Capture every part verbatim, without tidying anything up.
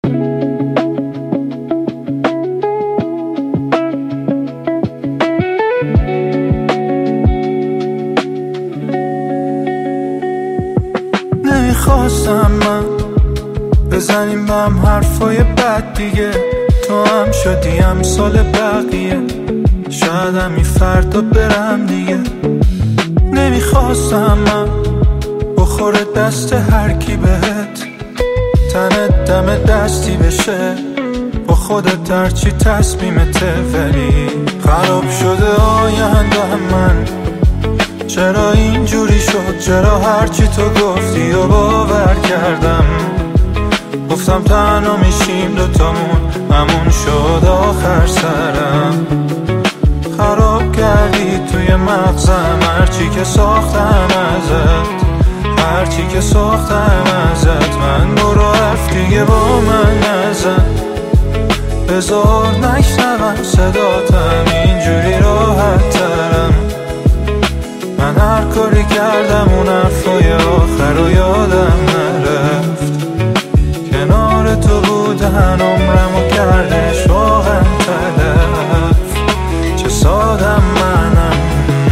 نمیخواستم من بزنیم به هم حرفای بد دیگه، تو هم شدی امثال بقیه، شاید همین فردا برم دیگه. نمیخواستم من بخوره دست هر کی بهت، تنت دم دستی بشه با خودت هرچی تصمیمته، ولی خراب شده آینده من. چرا اینجوری شد؟ چرا هرچی تو گفتی و باور کردم؟ گفتم تنها میشیم دوتامون، همون شد آخر سرم. خراب کردی توی مغزم هرچی که ساختم ازت، هرچی که ساختم ازت. من برو حرف دیگه با من نزن، بذار نشنوم صداتم، اینجوری راحت ترم. من هر کاری کردم اون حرفای آخر رو یادم نرفت. کنار تو بودن عمرمو کردش واقعا تلف. چه سادم منم.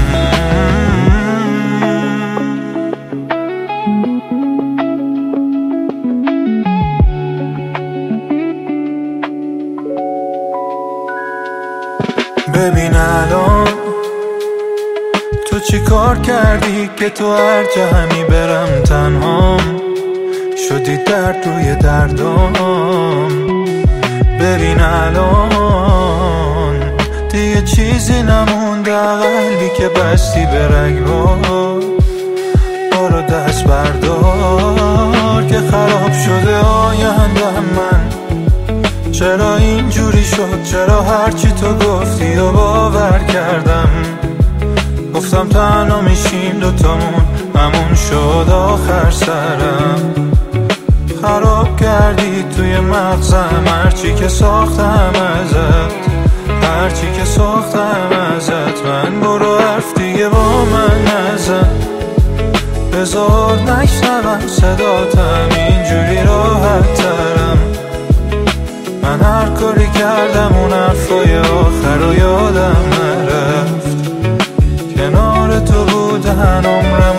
ببین الان تو چی کار کردی که تو هر جا همی برم تنهام، شدی درد روی دردام. ببین الان دیگه چیزی نمونده، قلبی که بستی به رگبار. برو دست بردار که خراب شده آینده من. چرا اینجوری شد؟ چرا هرچی تو گفتی و باور کردم؟ گفتم تنها میشیم دوتامون، همون شد آخر سرم. خراب کردی توی مغزم هرچی که ساختم ازت، هرچی که ساختم ازت. من برو حرف دیگه با من نزن، بذار نشنوم صداتم، اینجوری راحت ترم. من هر کاری کردم اون حرفای آخر رو یادم نرفت. کنار تو بودن عمرم